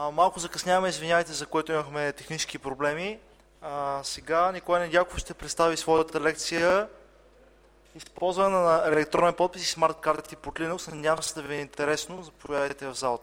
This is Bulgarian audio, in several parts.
Малко закъсняваме, извинявайте, за което имахме технически проблеми. Сега Николай Недялков ще представи своята лекция използване на електронен подпис и смарт карти под Linux. Надявам се да ви е интересно. Заповядайте в залата.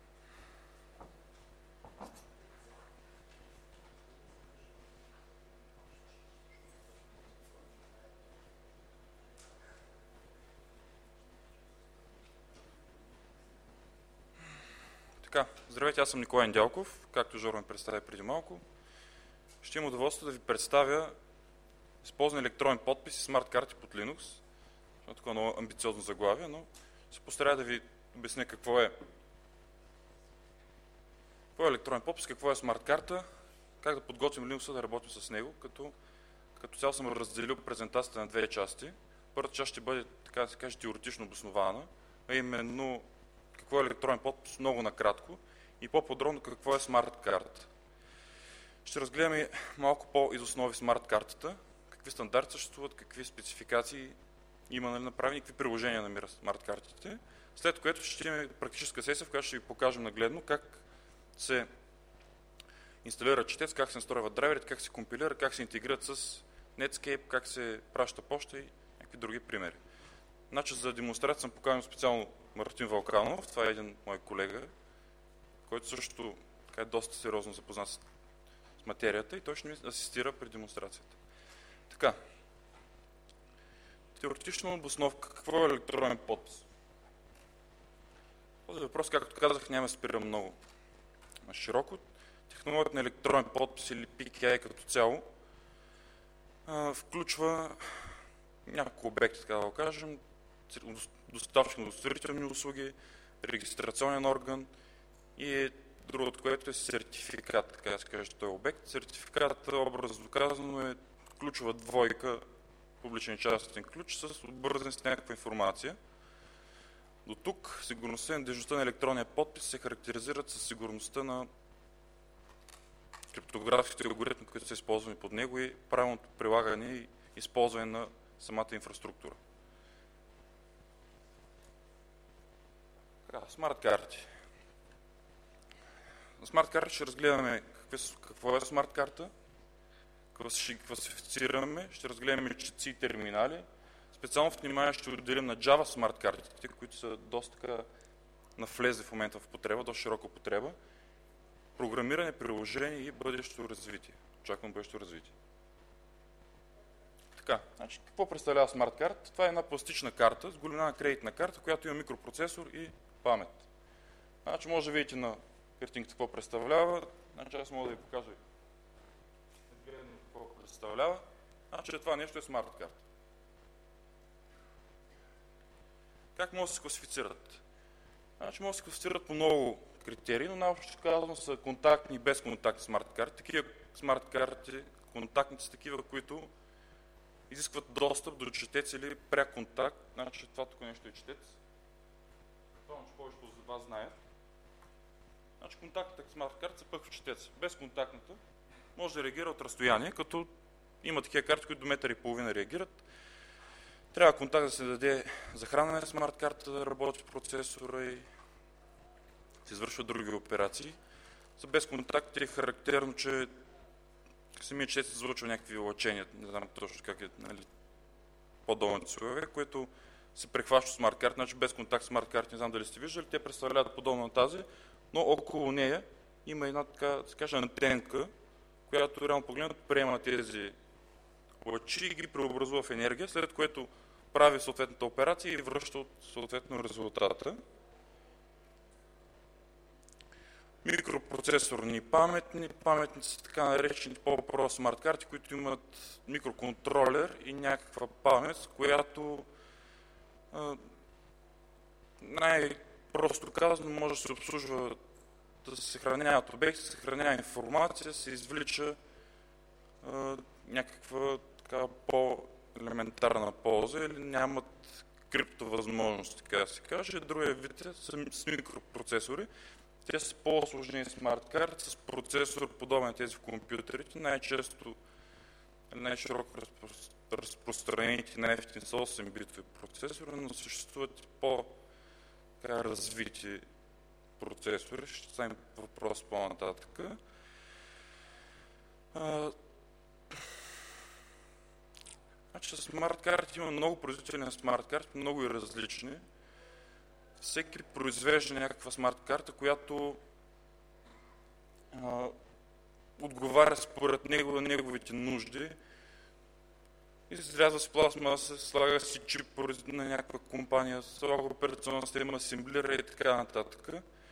Така, здравейте, аз съм Николай Недялков, както Жоро ме представи преди малко. Ще имам удоволствие да ви представя използване електронен подпис и смарт карти под Linux. Това е такова много амбициозно заглавие, но ще постарая да ви обясня какво е електронен подпис, какво е смарт карта, как да подготвим Linux да работим с него, като цяло съм разделил презентацията на две части. Първата част ще бъде, така да се каже, теоретично обоснована, а именно какво е електронен подпис много накратко и по-подробно какво е смарт карта. Ще разгледаме малко по-из основи смарт картата, какви стандарти съществуват, какви спецификации има направени, какви приложения намира смарт картите, след което ще имаме практическа сесия, в която ще ви покажем нагледно как се инсталира четец, как се настройват драйверите, как се компилира, как се интегрират с Netscape, как се праща почта и някакви други примери. Значи за демонстрация съм поканил специално Мартин Вълканов, това е един мой колега, който също е доста сериозно запознат с материята и той ще ми асистира при демонстрацията. Така, теоретична обосновка, какво е електронен подпис? Този въпрос, както казах, няма да спира много широко. Технологията на електронен подпис или PKI като цяло включва няколко обекти, така да го кажем, доставчик на удостоверителни услуги, регистрационен орган и другото, което е сертификат, така да се каже, този обект. Сертификатът, образно казано, е ключова двойка, публичен частен ключ с обвързан с някаква информация. До тук сигурността и надежността на електронния подпис се характеризират с сигурността на криптографските алгоритми, които са използвани под него и правилното прилагане и използване на самата инфраструктура. Смарт карти. На смарт карти ще разгледаме какво е смарт карта, какво ще класифицираме, ще разгледаме четци и терминали. Специално внимание ще отделим на Java смарт картите, които са доста навлезли в момента в употреба, доста широка употреба. Програмиране, приложение и бъдещо развитие. Очаквам бъдещо развитие. Така, значи, какво представлява смарт карта? Това е една пластична карта с големина кредитна карта, която има микропроцесор и памет. Значи, може да видите на картинката какво представлява. Значи, аз мога да ви покажа какво представлява. Значи, това нещо е смарт карта. Как може да се класифицират? Значи, може да се класифицират по много критерии, но най-общо казано са контактни и безконтактни смарт карти. Такива смарт карти, контактните са такива, които изискват достъп до четец или пряк контакт. Значи това тук нещо е четец. Това, че повечето от вас знаят. Значи контактната смарт карта са пък в четец. Безконтактната може да реагира от разстояние, като има такива карти, които до метър и половина реагират. Трябва контакт да се даде захранване на смарт карта, да работи в процесора и се извършват други операции. За безконтакт е характерно, че самият четец излъчва някакви лъчения, не знам точно как е, нали, по-долните слоеве, което се прехваща смарт карта, значи без контакт смарт карта, не знам дали сте виждали, те представляват подобно на тази, но около нея има една така, да се каже, антенка, която реално погледнато приема тези лъчи и ги преобразува в енергия, след което прави съответната операция и връща съответно резултата. Микропроцесорни паметници са така наречени по-прост смарт карти, които имат микроконтролер и някаква памет, която най-просто казано може да се обслужва, да се съхраняват обекти, се съхранява информация, се извлича някаква така по-елементарна полза или нямат криптовъзможности, така да се каже. Другия вид е с микропроцесори. Те са по-сложни смарт карти с процесор, подобен на тези в компютрите. Най-често, най-широко разпространените на ефтин са 8-битови процесори, но съществуват по-развити процесори. Ще стане въпрос по-нататък. Значи с смарт карти има много производители на смарт карти, много и различни. Всеки произвежда някаква смарт карта, която отговаря според него на неговите нужди. Изрязва с пластмаса, слага си чип на някаква компания, слага операционна система, асемблира и така нататък.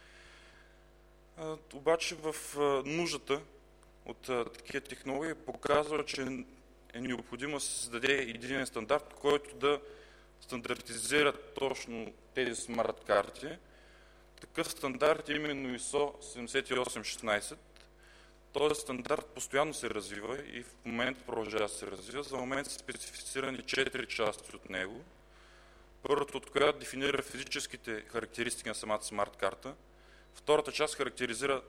Обаче в нуждата от такива технологии показва, че е необходимо да се създаде единен стандарт, който да стандартизира точно тези смарт карти. Такъв стандарт е именно ISO 7816. Този стандарт постоянно се развива и в момента продължава да се развива. За момент са специфицирани 4 части от него. Първата, от която дефинира физическите характеристики на самата смарт карта. Втората част характеризира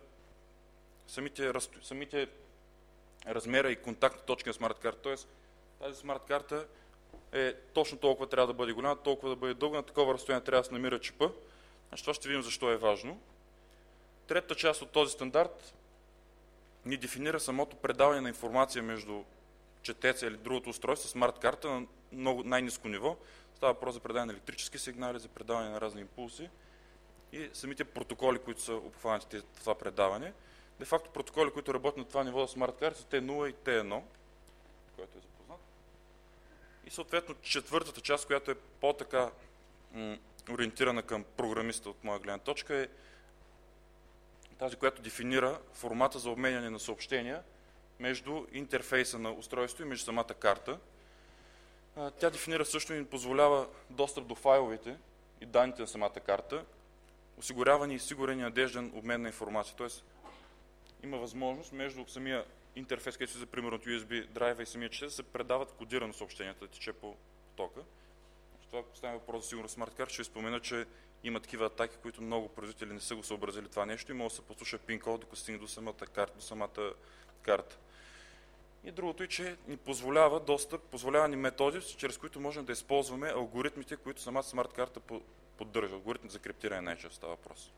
самите размера и контактни точки на смарт карта. Тоест, тази смарт карта е точно толкова трябва да бъде голяма, толкова да бъде дълга, на такова разстояние трябва да се намира чипа. Значи това ще видим защо е важно. Третата част от този стандарт ни дефинира самото предаване на информация между четеца или другото устройство, смарт карта на най-ниско ниво. Става въпрос за предаване на електрически сигнали, за предаване на разни импулси и самите протоколи, които са обхванати в това предаване. Де факто протоколи, които работят на това ниво за смарт карти са T0 и T1, който е запознат. И съответно четвъртата част, която е по-така ориентирана към програмиста от моя гледна точка, е тази, която дефинира формата за обменяне на съобщения между интерфейса на устройството и между самата карта. Тя дефинира също и позволява достъп до файловете и данните на самата карта, осигуряване и сигурен и надежден обмен на информация. Тоест, има възможност между самия интерфейс, където за примерно от USB драйва и самия четец, да се предават кодирано съобщенията, да тече по тока. Това поставя въпрос за сигурност смарт карта. Ще ви спомена, че има такива атаки, които много производители не са го съобразили това нещо и може да се послуша пин-код, докато стигне до самата карта. И другото е, че ни позволява достъп, позволява ни методи, чрез които можем да използваме алгоритмите, които самата смарт карта поддържа. Алгоритми за криптиране най-често става въпрос.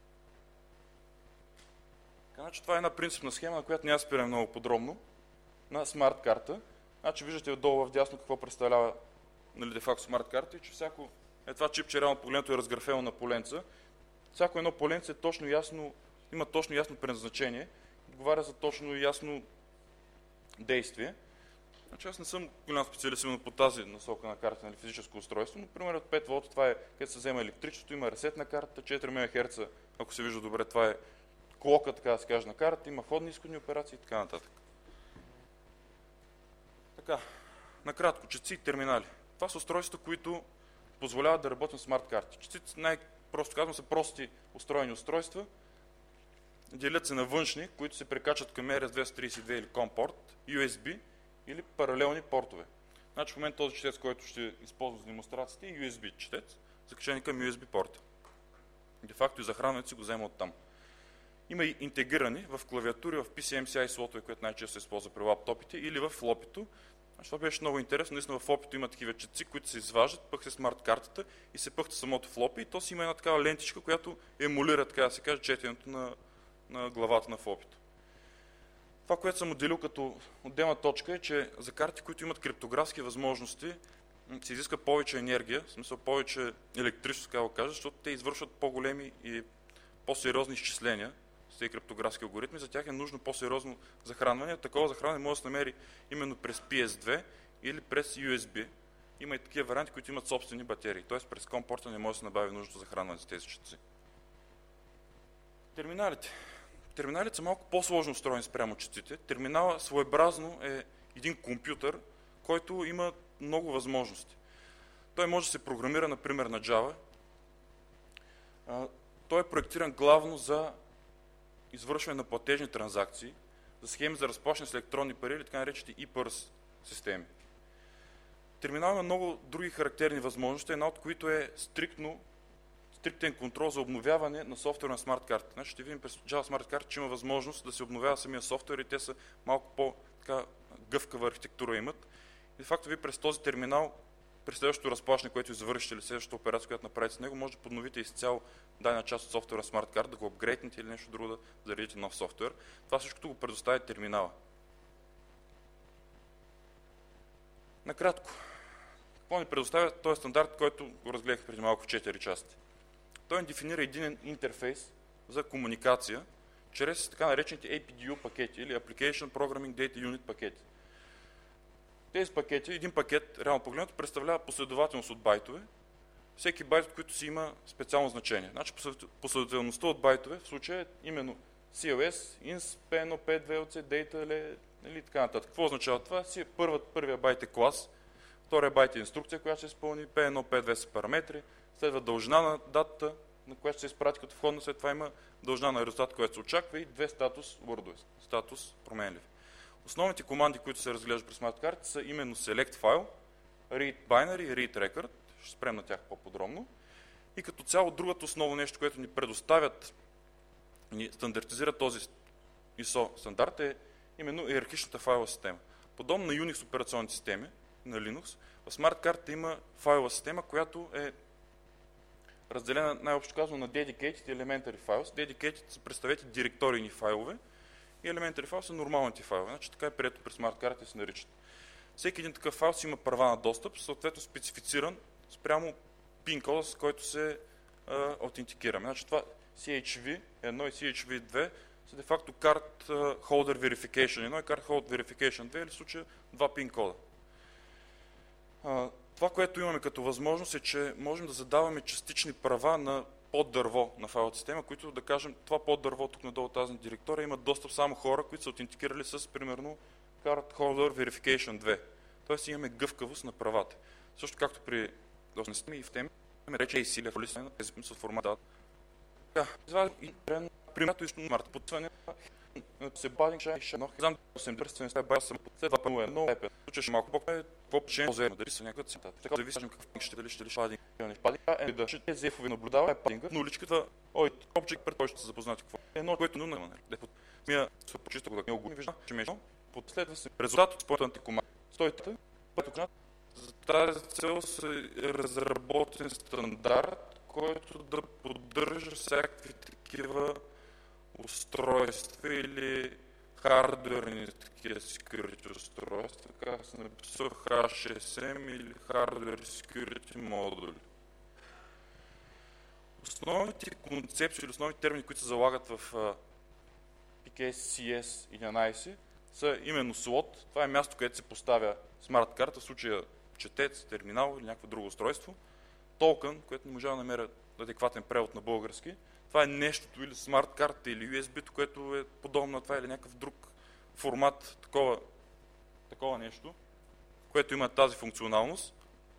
Значи, това е една принципна схема, на която няма спираме много подробно, на смарт карта. Значи, виждате отдолу в дясно какво представлява де-факто смарт карта и че всяко това чипче реално погледнато е разграфено на поленца. Всяко едно поленце има точно ясно предназначение, отговаря за точно и ясно действие. Значи аз не съм голям специалист по тази насока на карта на физическо устройство, но примерно от 5 волта това е където се взема електричеството, има ресетна карта, 4 МГц, ако се вижда добре, това е клока, така да се каже, на карта, има входни и изходни операции и така нататък. Така, накратко, четци и терминали. Това са устройства, които позволяват да работим с смарт карти. Четците, най-просто казвам, са прости устроени устройства. Делят се на външни, които се прекачат към RS-232 или COM порт, USB или паралелни портове. Значи в момента този четец, който ще използвам за демонстрацията, е USB четец, закачен към USB порта. Де факто и захранването си го взема от там. Има и интегрирани в клавиатури, в PCMCI слотове, което най-често се използва при лаптопите, или в лопито. Това беше много интересно. Наистина в лопито има такива четци, които се изваждат, пъхте смарт картата и се пъхте самото в лопи и то си има една такава лентичка, която емулира, така да се каже, четенето на главата на флопито. Това, което съм отделил като отделна точка е, че за карти, които имат криптографски възможности, се изиска повече енергия, в смисъл повече електричество, така да кажа, защото те извършват по-големи и по-сериозни изчисления с тези криптографски алгоритми. За тях е нужно по-сериозно захранване. Такова захранване може да се намери именно през PS2 или през USB. Има и такива варианти, които имат собствени батерии, т.е. през COM порта не може да се набави нужното захранване с тези четци. Терминалите. Терминалите са малко по-сложно устроени спрямо четците. Терминала своеобразно е един компютър, който има много възможности. Той може да се програмира, например, на Java. Той е проектиран главно за извършване на платежни транзакции, за схеми за разплащане с електронни пари или така наречените ePURS системи. Терминал има много други характерни възможности, една от които е стриктен контрол за обновяване на софтуера на смарт карта. Значи ще видим през Java Smart Card, че има възможност да се обновява самия софтуер и те са малко по-гъвкава архитектура имат. И де факто ви през този терминал при следващото разплащане, което завършите или следващата операция, която направите с него, може да подновите изцяло дадена част от софтуера Smart Card, да го апгрейднете или нещо друго, да заредите нов софтуер. Това всичкото го предоставя терминала. Накратко, какво ни предоставя този стандарт, който го разгледах преди малко в 4 части? Той ни дефинира един интерфейс за комуникация чрез така наречените APDU пакети или Application Programming Data Unit пакети. Тези пакети, един пакет, реално погледнато, представлява последователност от байтове. Всеки байт, от които си има специално значение. Значи последователността от байтове в случая е именно CLS, INS, P1, P2, LC, Data, или така нататък. Какво означава това? Първия байт е клас, втория байт е инструкция, която се изпълни, P1, P2 са параметри, следва дължина на датата, на която се изпрати като входна, след това има дължина на резултат, който се очаква и две статус wordове, статус променлив. Основните команди, които се разглеждат при Smart Card са именно select file, read binary, read record, ще спрем на тях по-подробно. И като цяло другото основно нещо, което ни предоставят, ни стандартизира този ISO стандарт е именно иерархичната файлова система. Подобно на Unix операционните системи, на Linux, в Smart Card има файлова система, която е разделена най-общо казано на dedicated и elementary files. Dedicated са, представете, директорийни файлове и elementary files са нормалните файлове. Значи така е прието при Smart Card и се наричат. Всеки един такъв файл си има права на достъп, съответно специфициран спрямо пин кода, с който се аутентикираме. Значи това CHV1 и CHV2 са де-факто Card Holder Verification 1 и Card Holder Verification 2 или в случая два пин кода. Това, което имаме като възможност е, че можем да задаваме частични права на поддърво на файловата система, които да кажем, това поддърво тук надолу тази директория имат достъп само хора, които са аутентикирали с примерно Card Holder Verification 2. Тоест имаме гъвкавост на правата. Също както при доста системи и в теми, имаме рече и сили в листа на тези с формата. Така, извадим и примерно изно марта подсване се бадим чай и шанох. Знам, 80% с бая съм след 2.1 случай малко по-е какво печен зерно, дали са някакъв цитат. Така да виждам какъв ще дали падинг. Не падинг, да ще тези ефови наблюдава е падинга, но уличката, обчек пред той ще се запознати какво. Едно, което но няма. Мия се почиста го да не го вижда, че между последва се резултат от спортната команда. Стойте, пътък за тази цел се разработен стандарт, който да поддържа всякакви такива устройства или хардверни такива security устройства, така се написал HSM или Hardware Security модули. Основните концепции или основните термини, които се залагат в PKCS 11 са именно слот, това е място, където се поставя смарт карта, в случая четец, терминал или някакво друго устройство. Токен, което не може да намеря адекватен превод на български. Това е нещото или смарт карта или USB, което е подобно на това или някакъв друг формат, такова нещо, което има тази функционалност.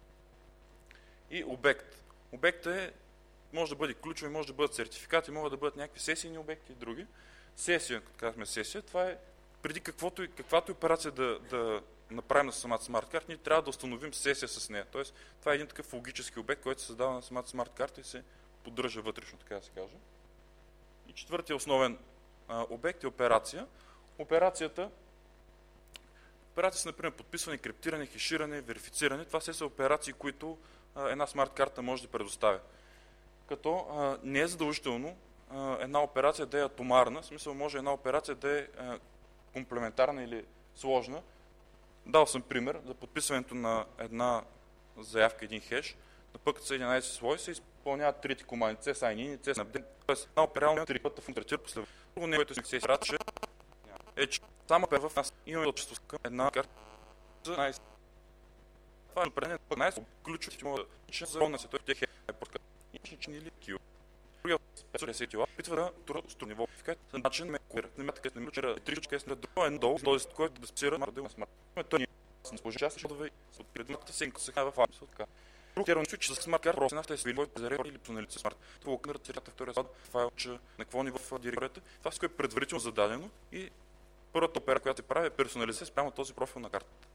И обект. Обектът може да бъде ключови, може да бъдат сертификати, могат да бъдат някакви сесийни обекти и други. Сесия, като казваме сесия, това е преди каквато операция да направим на самата смарт карта, ние трябва да установим сесия с нея. Тоест, това е един такъв логически обект, който се създава на самата смарт карта и се поддържа вътрешно, така да се каже. И четвъртия основен обект е операция. Операцията са, например, подписване, криптиране, хеширане, верифициране. Това все са операции, които една смарт карта може да предоставя. Като не е задължително една операция да е атомарна, в смисъл може една операция да е комплементарна или сложна. Дал съм пример за подписването на една заявка, един хеш. На пъкът са 11 слой се изпълняват трите команди CSIN, CSNAPD. Тоест една операция три пъти функционира последователно. Друго не, което се израд, че само първа в нас имаме общество към една карта за 11. Това е определен пък 11 ключови, че могат да запомня се той тех е порка. И че или кил. Другия спецъл се тила опитва да турат сто ниво за начин на куер. Не мята къде не мучера три чука след друго едно долу, този който да спира модел на смарт. Той ни се сложи част шодове от предметната сенка се хава в фамс така. Друг термин че с смарт карта просто нафта е свилой за рефер или персоналите смарт. Това окнър цирата втория слайд файл че на какво ниво в директорията. Това всичко е предварително зададено и първата опера, която се прави е персонализация спрямо този профил на картата.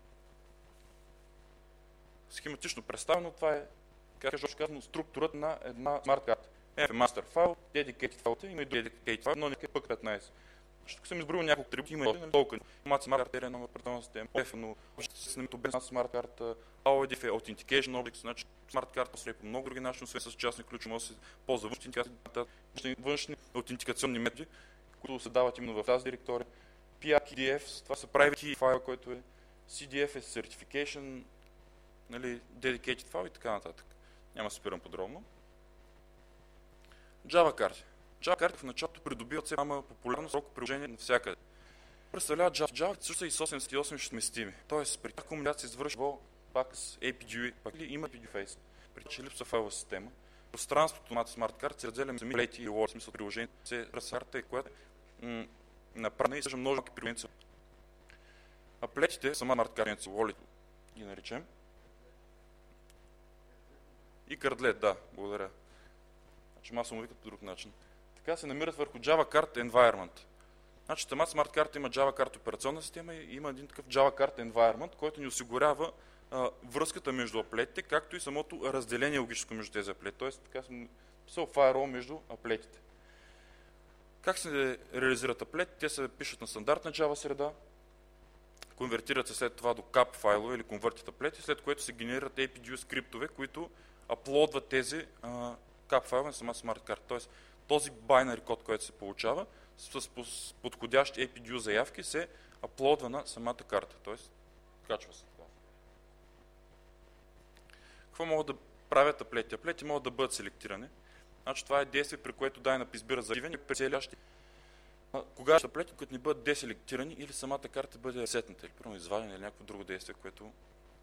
Схематично представено, това е казано структурата на една смарт карта. Master файл, dedicated файлите, има и dedicated файл, но не е пък 15. Тук съм изброил няколко атрибути, има толкова. Имат смарт карта, номер операционна система, но ще се намерите без смарт карта, AODF е Authentication Object, значи смарт карта се по много други начини, освен с частни ключи, може да се ползва външни аутентикационни методи, които се дават именно в тази директория. PRKDF, това са private key файла, който е CDF е Certification, нали, Dedicated файл и така нататък. Няма да спирам подробно. Java карти. Java карти в началото придобиват все по-голяма популярност в приложение навсякъде. Представляват Java, също са и 178 вместими. Тоест, при тази комуникация се извършва пак с APG, пак или има APG Face. При че липсва файлова система. Пространството на смарт карта се разделя сами плети и Word, в смисъл приложението се разсарта, която е направена и съжа много приложения. А плетите, сама смарт карта, Wallet ги наричам. И кърдлет, да, благодаря. Значи масово викат по друг начин. Така се намират върху Java Card Environment. Значи самата смарт карта има Java Card операционна система и има един такъв Java Card Environment, който ни осигурява връзката между аплетите, както и самото разделение логическо между тези аплети. Тоест, така съм писал firewall между аплетите. Как се реализират аплети? Те се пишат на стандартна Java среда, конвертират се след това до CAP файлове или конвертят аплети, след което се генерират APG скриптове, които аплодват тези CAP файлове на самата смарт карта. Тоест, този байнари код, който се получава, с подходящи APG заявки се аплодва на самата карта. Тоест, качва се. Какво могат да правят аплети? Аплети могат да бъдат селектирани. Значи, това е действие, при което Dynap избира за активен и прецелящи. Кога ще аплети, които не бъдат деселектирани или самата карта бъде ресетната, или примерно извадена или някакво друго действие, което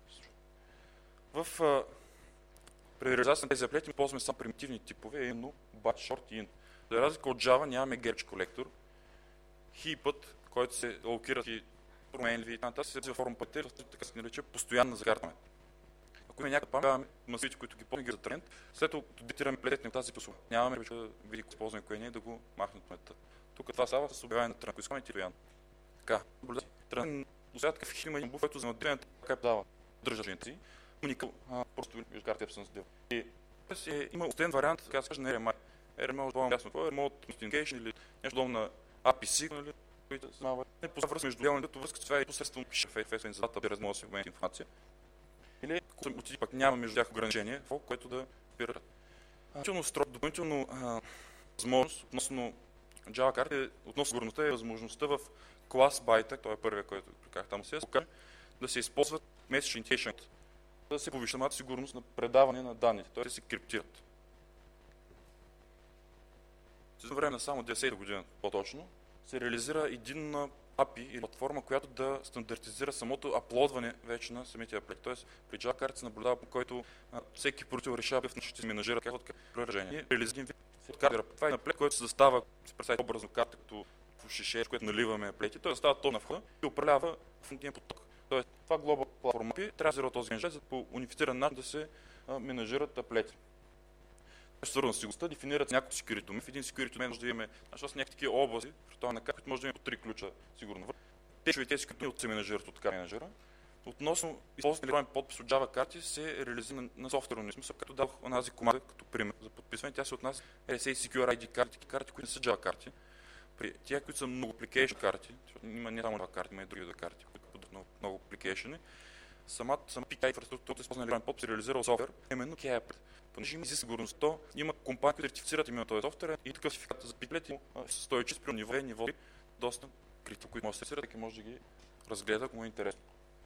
при реализация на тези аплети ползваме само примитивни типове, именно batch, short и int. За разлика от Java нямаме getch колектор. Хипът, който се локират и променливи и т.н. се взема форма пътер, така се нарича постоянна закарване. Ако има някакъв памет, масивите, които ги ползваме, ги за тренд, след като дебитираме плетите на тази посока. Нямаме вече да види какво използваме, кое не е, да го махнат от метата. Тук това става с обявяване на тренд, ако искаме тироян. Така, тренд, до сега такъв има един буф, който за надиването така дава държа женци. Уникъл, просто виж карта absence deal. И има остен вариант, така да се каже, на RMI. RMI това е ясно, това е Remote Authentication или нещо подобно на APC, нали, които знава. Не познава връзка между отделните, връзка това е посредством фейсвен за дата, без да се обменят информация. Или ако отиди пък няма между тях ограничение, което да спират. Допълнително възможност относно Java карта, относно сигурността е възможността в клас байта, това е първия, който приках там се покаже, да се използват message initiation, да се повиши самата сигурност на предаване на данните, т.е. да се криптират. За време на само 10-та година, по-точно, се реализира единна API или платформа, която да стандартизира самото аплодване вече на самите аплети. Тоест, при Java карта се наблюдава, по който всеки поръчител решава в ще менажира каквото приложение. Реализираме вид карта. Това е аплет, който се застава, се представи образно карта, като в шише, в което наливаме аплети. Той застава то на входа и управлява в един поток. Тоест, това глобал платформа API трябва да взира този менеджер, за по унифициран начин да се менажират аплети. Свързано с сигурността, дефинират няколко security domain. В един security domain може да имаме някакви такива области, в това на които може да имаме по 3 ключа сигурно. Тези security от се менажират от така менажера. Относно използването на електронен подпис от Java карти се реализира на софтуерно смисъл, като дадох онази команда като пример за подписване. Тя се отнася RSA Secure ID карти, които не са Java карти. При тях, които са много application карти, има не само Java карти, има и други карти, които поддържат много application. Самата PKI инфраструктурата, използвана електронен подпис, се реализира софтуер, именно KAP. Понеже има сигурността, има компании, които сертифицират именно този софтуер и такъв сертификат за пиклет и стои чист при ниво доста критики, които може да се сертифицират, така може да ги разгледа, ако му е интересно.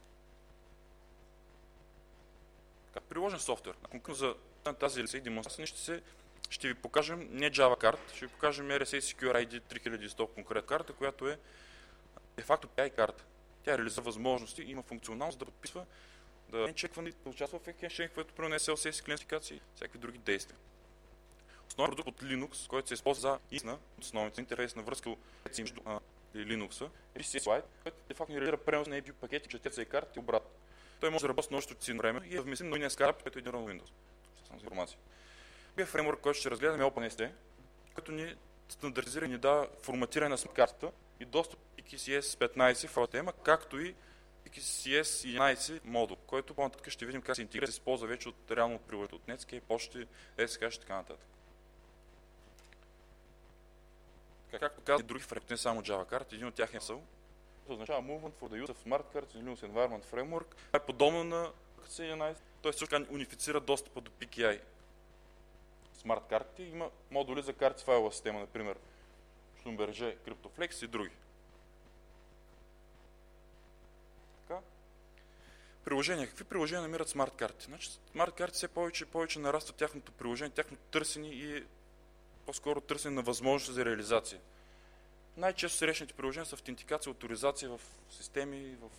Приложен софтуер. Конкретно за тази RSA демонстрация ще ви покажем не Java карта, ще ви покажем RSA Secure ID 3100 конкретна карта, която е де-факто PI карта. Тя реализира възможности и има функционалност да подписва, да чеква, да участва в хешинг, което при SLC, клиентификация и всякакви други действия. Основен продукт от Linux, който се използва за истина, основните интерфейс на връзка между Linux и CSLide, който де-факто реализира пренос на API пакети, четеца и карти и обратно. Той може да работи с множеството си време и е вместим на SCARP, който е един Windows. Само за информация. Другия фреймворк, който ще разгледаме е OpenST, който ни стандартизира и ни дава форматиране на картата и достъп XCS 15 в тема, както и XCS 11 модул, който по-нататък ще видим как се интегрира, се използва вече от реално приложението от Netscape, почти, SSH и така нататък. Както казах, други фреймворки, не само Java карти, един от тях е SL. Това означава Movement for the Use of Smart Cards in Linux Environment Framework. Това е подобно на C11. Той също така унифицира достъпа до PKI смарт картите. Има модули за карти с файлова система, например Schlumberger, CryptoFlex и други. Така. Приложения. Какви приложения намират смарт карти? Значи, смарт карти все повече и повече нараства тяхното приложение, тяхното търсене и по-скоро търсене на възможности за реализация. Най-често срещаните приложения са автентикация, авторизация в системи и в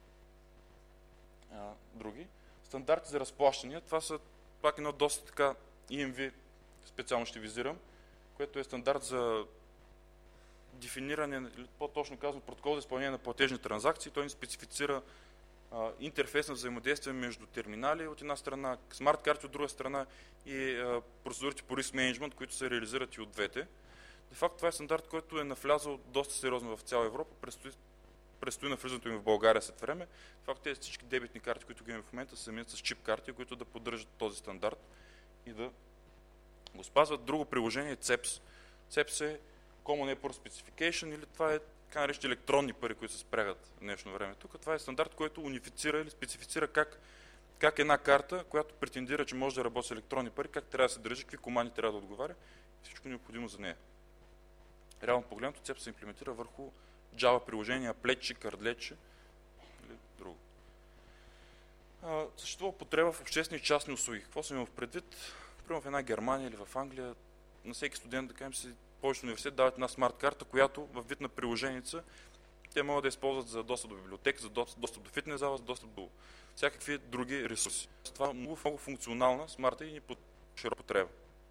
други. Стандарти за разплащания. Това са пак едно доста така EMV, специално ще визирам, което е стандарт за дефиниране, по-точно казвам, протокол за изпълнение на платежни транзакции. Той ни специфицира интерфейс на взаимодействие между терминали от една страна, смарт карти от друга страна и процедурите по риск менеджмент, които се реализират и от двете. De facto това е стандарт, който е навлязъл доста сериозно в цяла Европа, предстои навлизането им в България след време. De facto тези всички дебитни карти, които ги имаме в момента, са заменят с чип карти, които да поддържат този стандарт и да го спазват. Друго приложение е CEPS. CEPS е Common Airport Specification, или това е така наречени електронни пари, които се спрягат в днешно време. Тук това е стандарт, който унифицира или специфицира как една карта, която претендира, че може да работи с електронни пари, как трябва да се държи, какви команди трябва да отговаря и всичко необходимо за нея. Реално погледнато, CEPS се имплементира върху Java приложения, плечи, кардлечи или друго. Съществува употреба в обществени и частни услуги. Какво съм имал в предвид? Примерно в една Германия или в Англия, на всеки студент, да кажем, повечето университет дават една смарт карта, която в вид на приложеница те могат да използват за достъп до библиотека, за достъп до фитнес зала, за достъп до всякакви други ресурси. Това е много функционална, смарта и под широка употреба.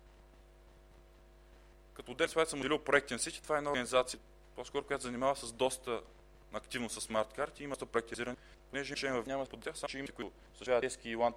Като отдел съм отделил проектен сити, това е една организация, по-скоро, която занимава с доста активно с смарт карти, има доста проектизиране. Понеже няма в тях, само че имате, които съчават тески и